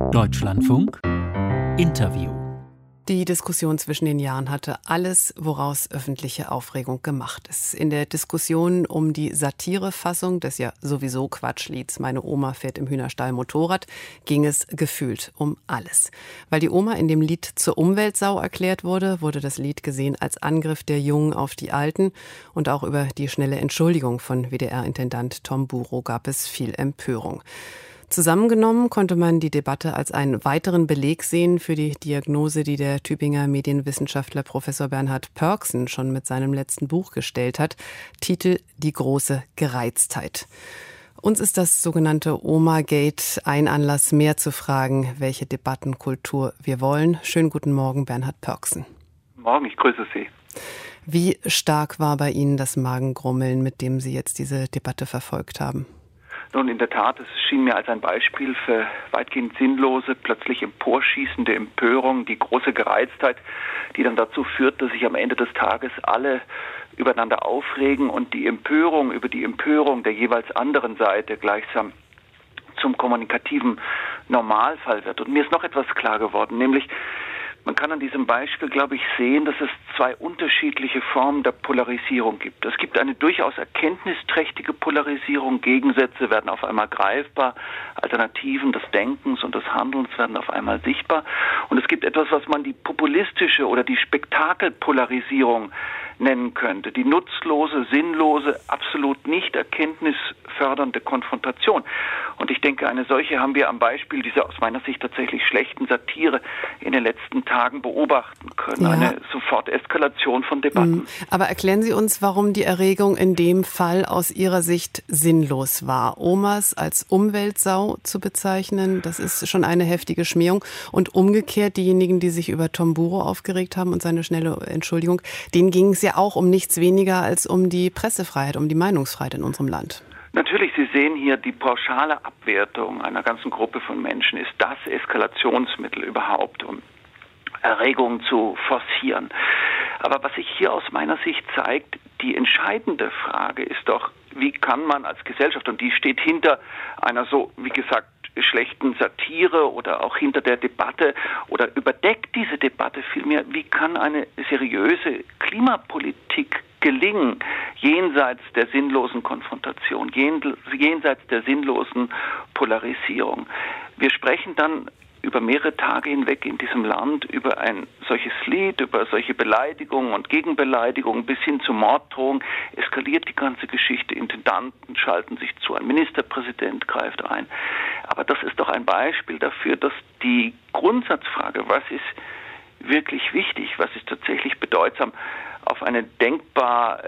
Deutschlandfunk Interview. Die Diskussion zwischen den Jahren hatte alles, woraus öffentliche Aufregung gemacht ist. In der Diskussion um die Satirefassung des ja sowieso Quatschlieds »Meine Oma fährt im Hühnerstall Motorrad« ging es gefühlt um alles. Weil die Oma in dem Lied zur Umweltsau erklärt wurde, wurde das Lied gesehen als Angriff der Jungen auf die Alten. Und auch über die schnelle Entschuldigung von WDR-Intendant Tom Buro gab es viel Empörung. Zusammengenommen konnte man die Debatte als einen weiteren Beleg sehen für die Diagnose, die der Tübinger Medienwissenschaftler Professor Bernhard Pörksen schon mit seinem letzten Buch gestellt hat. Titel »Die große Gereiztheit«. Uns ist das sogenannte Oma-Gate ein Anlass, mehr zu fragen, welche Debattenkultur wir wollen. Schönen guten Morgen, Bernhard Pörksen. Morgen, ich grüße Sie. Wie stark war bei Ihnen das Magengrummeln, mit dem Sie jetzt diese Debatte verfolgt haben? Nun, in der Tat, es schien mir als ein Beispiel für weitgehend sinnlose, plötzlich emporschießende Empörung, die große Gereiztheit, die dann dazu führt, dass sich am Ende des Tages alle übereinander aufregen und die Empörung über die Empörung der jeweils anderen Seite gleichsam zum kommunikativen Normalfall wird. Und mir ist noch etwas klar geworden, nämlich man kann an diesem Beispiel, glaube ich, sehen, dass es zwei unterschiedliche Formen der Polarisierung gibt. Es gibt eine durchaus erkenntnisträchtige Polarisierung. Gegensätze werden auf einmal greifbar, Alternativen des Denkens und des Handelns werden auf einmal sichtbar. Und es gibt etwas, was man die populistische oder die Spektakelpolarisierung nennen könnte. Die nutzlose, sinnlose, absolut nicht erkenntnisfördernde Konfrontation. Und ich denke, eine solche haben wir am Beispiel dieser aus meiner Sicht tatsächlich schlechten Satire in den letzten Tagen beobachten können. Ja. Eine Soforteskalation von Debatten. Aber erklären Sie uns, warum die Erregung in dem Fall aus Ihrer Sicht sinnlos war. Omas als Umweltsau zu bezeichnen, das ist schon eine heftige Schmähung. Und umgekehrt, diejenigen, die sich über Tom Buro aufgeregt haben und seine schnelle Entschuldigung, denen ging es ja auch um nichts weniger als um die Pressefreiheit, um die Meinungsfreiheit in unserem Land. Natürlich, Sie sehen hier, die pauschale Abwertung einer ganzen Gruppe von Menschen ist das Eskalationsmittel überhaupt, um Erregungen zu forcieren. Aber was sich hier aus meiner Sicht zeigt, die entscheidende Frage ist doch, wie kann man als Gesellschaft, und die steht hinter einer so, wie gesagt, schlechten Satire oder auch hinter der Debatte oder überdeckt diese Debatte vielmehr, wie kann eine seriöse Klimapolitik gelingen, jenseits der sinnlosen Konfrontation, jenseits der sinnlosen Polarisierung. Wir sprechen dann über mehrere Tage hinweg in diesem Land über ein solches Lied, über solche Beleidigungen und Gegenbeleidigungen bis hin zu Morddrohungen, eskaliert die ganze Geschichte, Intendanten schalten sich zu, ein Ministerpräsident greift ein. Aber das ist doch ein Beispiel dafür, dass die Grundsatzfrage, was ist wirklich wichtig, was ist tatsächlich bedeutsam, auf eine denkbar,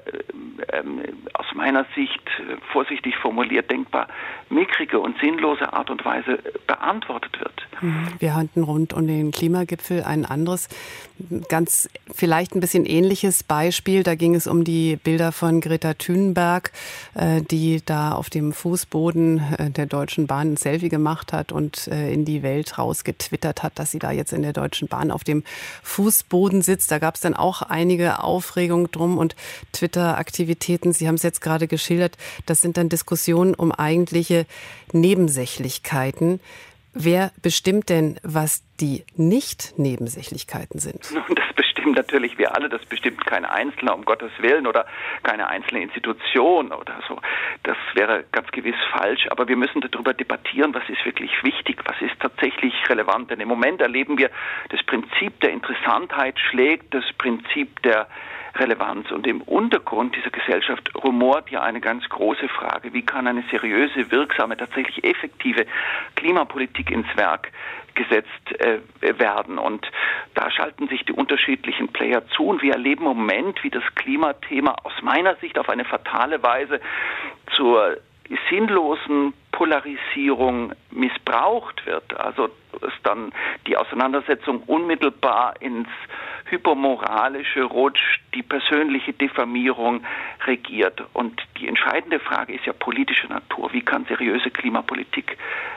aus meiner Sicht, vorsichtig formuliert, denkbar mickrige und sinnlose Art und Weise beantwortet wird. Wir hatten rund um den Klimagipfel ein anderes, ganz vielleicht ein bisschen ähnliches Beispiel. Da ging es um die Bilder von Greta Thunberg, die da auf dem Fußboden der Deutschen Bahn ein Selfie gemacht hat und in die Welt rausgetwittert hat, dass sie da jetzt in der Deutschen Bahn auf dem Fußboden sitzt. Da gab es dann auch einige Aufregung drum und Twitter-Aktivitäten. Sie haben es jetzt gerade geschildert. Das sind dann Diskussionen um eigentliche Nebensächlichkeiten. Wer bestimmt denn, was die Nicht-Nebensächlichkeiten sind? Nun, das bestimmt natürlich wir alle. Das bestimmt kein Einzelner, um Gottes Willen, oder keine einzelne Institution oder so. Das wäre ganz gewiss falsch. Aber wir müssen darüber debattieren, was ist wirklich wichtig, was ist tatsächlich relevant. Denn im Moment erleben wir, das Prinzip der Interessantheit schlägt das Prinzip der Relevanz. Und im Untergrund dieser Gesellschaft rumort ja eine ganz große Frage. Wie kann eine seriöse, wirksame, tatsächlich effektive Klimapolitik ins Werk gesetzt werden? Und da schalten sich die unterschiedlichen Player zu. Und wir erleben im Moment, wie das Klimathema aus meiner Sicht auf eine fatale Weise zur sinnlosen Polarisierung missbraucht wird. Also dass dann die Auseinandersetzung unmittelbar ins Hypermoralische rutscht, die persönliche Diffamierung regiert. Und die entscheidende Frage ist ja politischer Natur. Wie kann seriöse Klimapolitik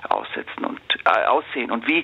aussehen? Und wie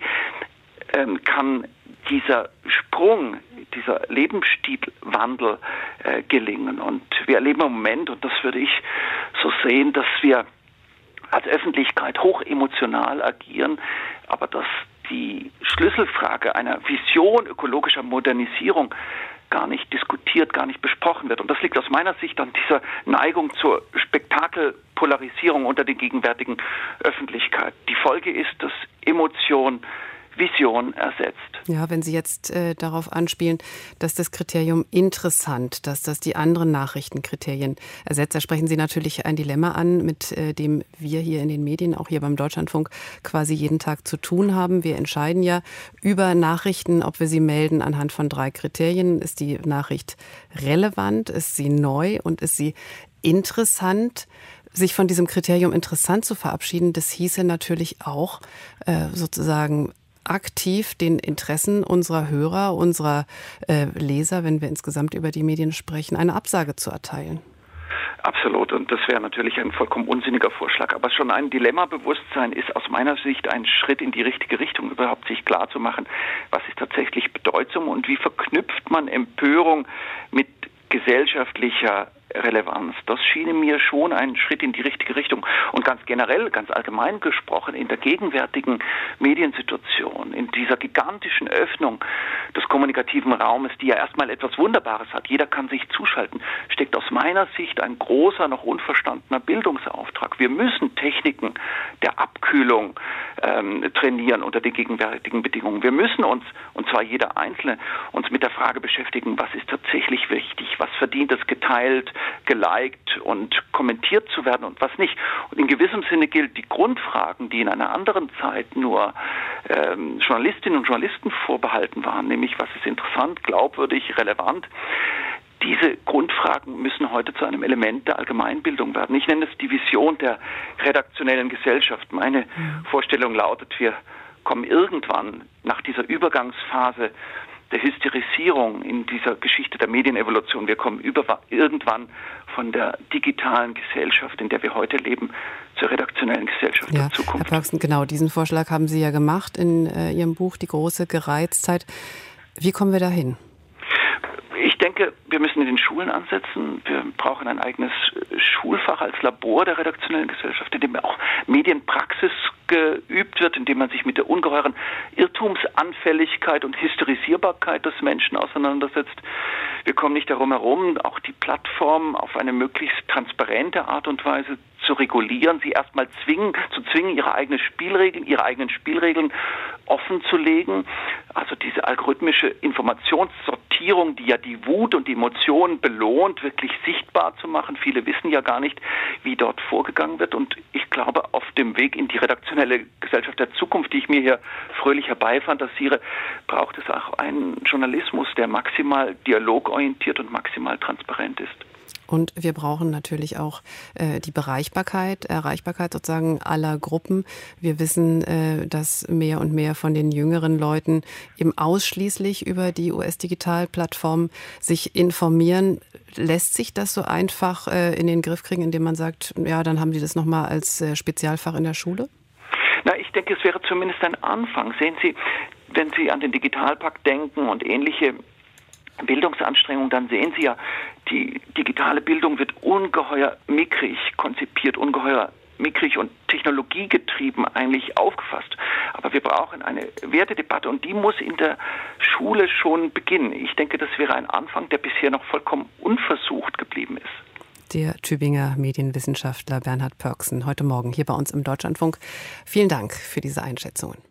kann dieser Sprung, dieser Lebensstilwandel gelingen? Und wir erleben im Moment, und das würde ich so sehen, dass wir als Öffentlichkeit hochemotional agieren, aber dass die Schlüsselfrage einer Vision ökologischer Modernisierung gar nicht diskutiert, gar nicht besprochen wird. Und das liegt aus meiner Sicht an dieser Neigung zur Spektakelpolarisierung unter der gegenwärtigen Öffentlichkeit. Die Folge ist, dass Emotion Vision ersetzt. Ja, wenn Sie jetzt darauf anspielen, dass das Kriterium interessant, dass das die anderen Nachrichtenkriterien ersetzt, da sprechen Sie natürlich ein Dilemma an, mit dem wir hier in den Medien, auch hier beim Deutschlandfunk, quasi jeden Tag zu tun haben. Wir entscheiden ja über Nachrichten, ob wir sie melden anhand von 3 Kriterien. Ist die Nachricht relevant? Ist sie neu? Und ist sie interessant? Sich von diesem Kriterium interessant zu verabschieden, das hieße natürlich auch sozusagen aktiv den Interessen unserer Hörer, unserer Leser, wenn wir insgesamt über die Medien sprechen, eine Absage zu erteilen. Absolut. Und das wäre natürlich ein vollkommen unsinniger Vorschlag. Aber schon ein Dilemmabewusstsein ist aus meiner Sicht ein Schritt in die richtige Richtung, überhaupt sich klar zu machen, was ist tatsächlich bedeutsam und wie verknüpft man Empörung mit gesellschaftlicher Relevanz. Das schien mir schon ein Schritt in die richtige Richtung. Und ganz generell, ganz allgemein gesprochen, in der gegenwärtigen Mediensituation, in dieser gigantischen Öffnung des kommunikativen Raumes, die ja erstmal etwas Wunderbares hat, jeder kann sich zuschalten, steckt aus meiner Sicht ein großer, noch unverstandener Bildungsauftrag. Wir müssen Techniken der Abkühlung trainieren unter den gegenwärtigen Bedingungen. Wir müssen uns, und zwar jeder Einzelne, uns mit der Frage beschäftigen, was ist tatsächlich wichtig, was verdient es geteilt, geliked und kommentiert zu werden und was nicht. Und in gewissem Sinne gilt, die Grundfragen, die in einer anderen Zeit nur Journalistinnen und Journalisten vorbehalten waren, nämlich was ist interessant, glaubwürdig, relevant, diese Grundfragen müssen heute zu einem Element der Allgemeinbildung werden. Ich nenne es die Vision der redaktionellen Gesellschaft. Meine Vorstellung lautet, wir kommen irgendwann nach dieser Übergangsphase der Hysterisierung in dieser Geschichte der Medienevolution. Wir kommen irgendwann von der digitalen Gesellschaft, in der wir heute leben, zur redaktionellen Gesellschaft der Zukunft. Herr Pörksen, genau diesen Vorschlag haben Sie ja gemacht in Ihrem Buch Die große Gereiztheit. Wie kommen wir dahin? Ich denke, wir müssen in den Schulen ansetzen. Wir brauchen ein eigenes Schulfach als Labor der redaktionellen Gesellschaft, in dem auch Medienpraxis geübt wird, in dem man sich mit der ungeheuren Irrtumsanfälligkeit und Hysterisierbarkeit des Menschen auseinandersetzt. Wir kommen nicht darum herum, auch die Plattform auf eine möglichst transparente Art und Weise zu regulieren, sie erstmal zu zwingen, ihre eigenen Spielregeln offen zu legen. Also diese algorithmische Informationssortierung, die ja die Wut und die Emotionen belohnt, wirklich sichtbar zu machen. Viele wissen ja gar nicht, wie dort vorgegangen wird. Und ich glaube, auf dem Weg in die redaktionelle Gesellschaft der Zukunft, die ich mir hier fröhlich herbeifantasiere, braucht es auch einen Journalismus, der maximal dialogorientiert und maximal transparent ist. Und wir brauchen natürlich auch die Erreichbarkeit sozusagen aller Gruppen. Wir wissen, dass mehr und mehr von den jüngeren Leuten eben ausschließlich über die US-Digital-Plattform sich informieren. Lässt sich das so einfach in den Griff kriegen, indem man sagt, ja, dann haben die das nochmal als Spezialfach in der Schule? Na, ich denke, es wäre zumindest ein Anfang. Sehen Sie, wenn Sie an den Digitalpakt denken und ähnliche Bildungsanstrengungen, dann sehen Sie ja, die digitale Bildung wird ungeheuer mickrig konzipiert, ungeheuer mickrig und technologiegetrieben eigentlich aufgefasst. Aber wir brauchen eine Wertedebatte und die muss in der Schule schon beginnen. Ich denke, das wäre ein Anfang, der bisher noch vollkommen unversucht geblieben ist. Der Tübinger Medienwissenschaftler Bernhard Pörksen heute Morgen hier bei uns im Deutschlandfunk. Vielen Dank für diese Einschätzungen.